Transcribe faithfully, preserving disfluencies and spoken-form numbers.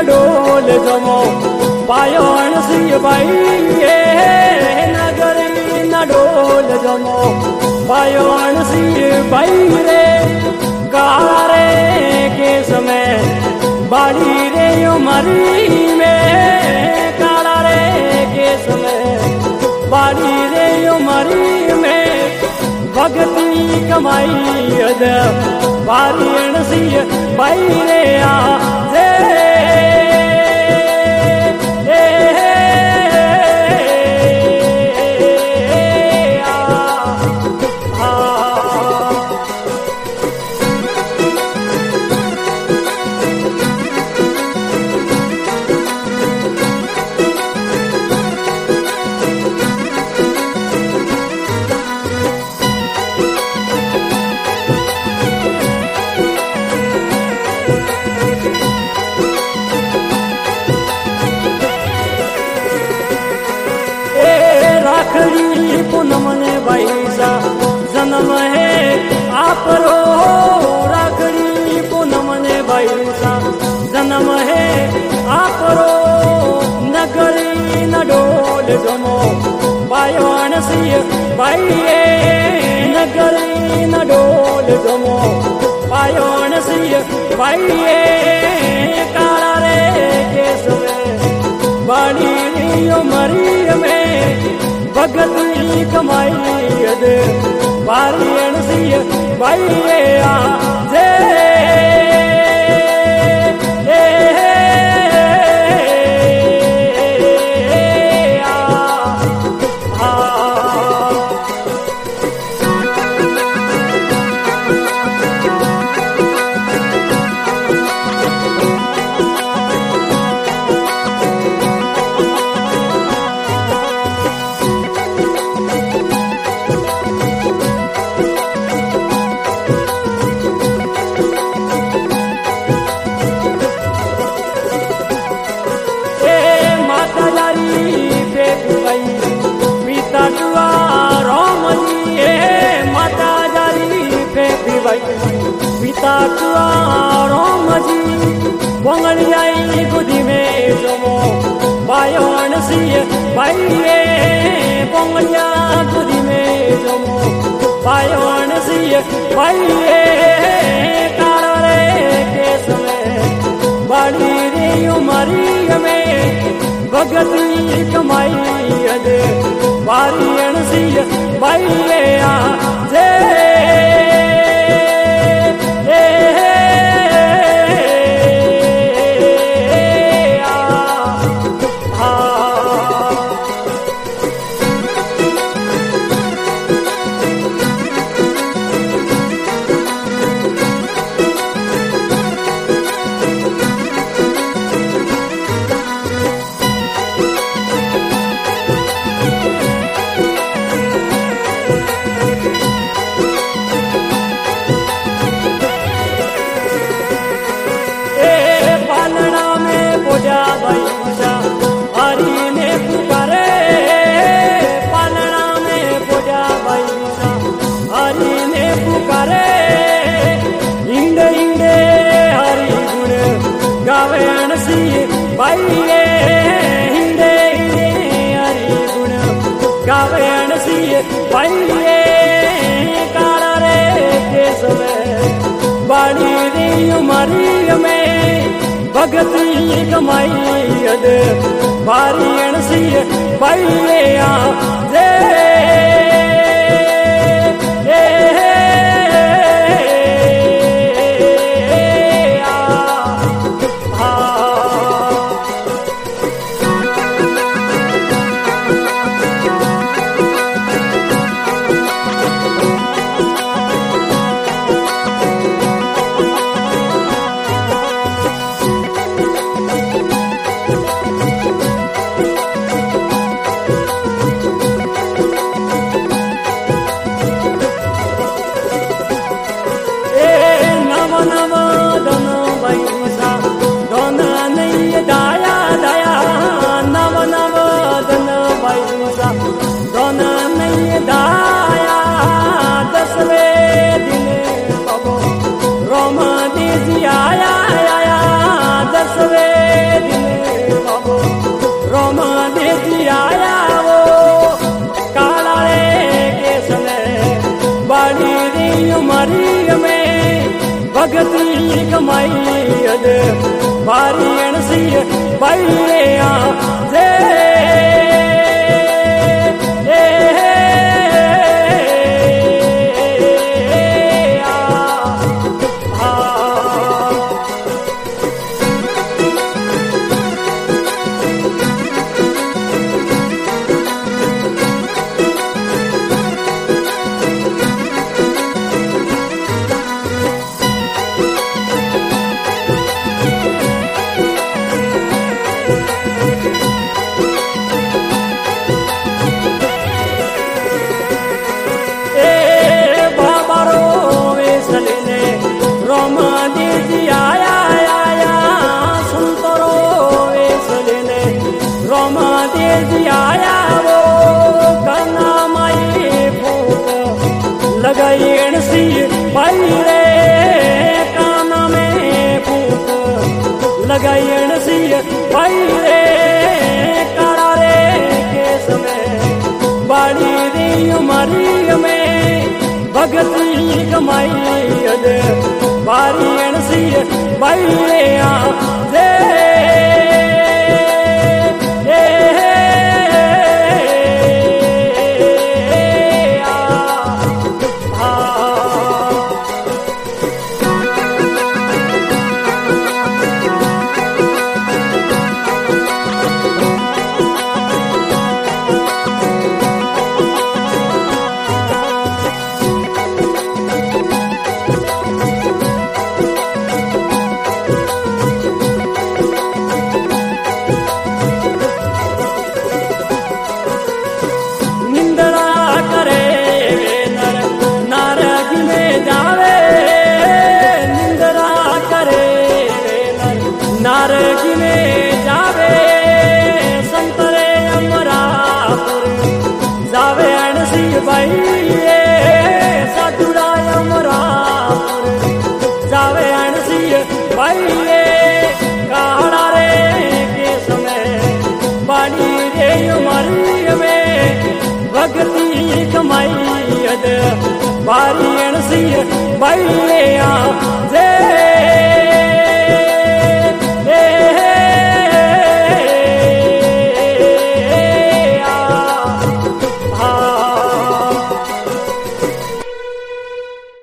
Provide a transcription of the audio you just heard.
डोल जमो पायो अणसी भाई ये नगरी न डोल जमो पायो अणसी भाई रे काला रे के समय बाड़ी रे उमरी में काला रे के समय बाड़ी रे उमरी में भगती कमाई अद बारी अणसी भाई रे आ राखड़ी पूनम ने भाई सा जन्म है आप रो राखड़ी पूनम ने भाई सा जन्म है आप रो नगरी न डोल जमो पायो अणसी भाई नगरी न डोल जमो पायो अणसी भाई काला रे केस में बाड़ी उमरी में भगती कमाई अद बारी अणसी भाई आ जे पिता राम जी बंगलियाई गुदी में जमो पायो अणसी भाई बंगलिया गुदी में जमो पायो अणसी भाई काला रे केस में बाड़ी रे उमरी में भगती कमाई अद बारी अणसी भाई आ जे हरी ने पुकारे पालना में पूजा बैसा हरी ने पुकारे इंड इंडे हरी गुण गावे अणसी भाई इंडे इंडे हरी गुण गावे अणसी भाई काला रे केस में बाड़ी रे उमरी में भगती कमाई अद बारी अणसी भाई आ जे बैया जे लगाई सी भाई रे काना में फूक लगाई सी भाई रे काड़ा रे केस में बाड़ी री उमरी में भगती कमाई अजे बारी सी भाई रे दे नारगी में जावे संतरे अमरापुर जावे अनसी भाई साधुरा अमरापुर जावे अनसी भाई काड़ा रे के समय बाड़ी रे उमरी में भगती कमाई अद बारी अनसी भाई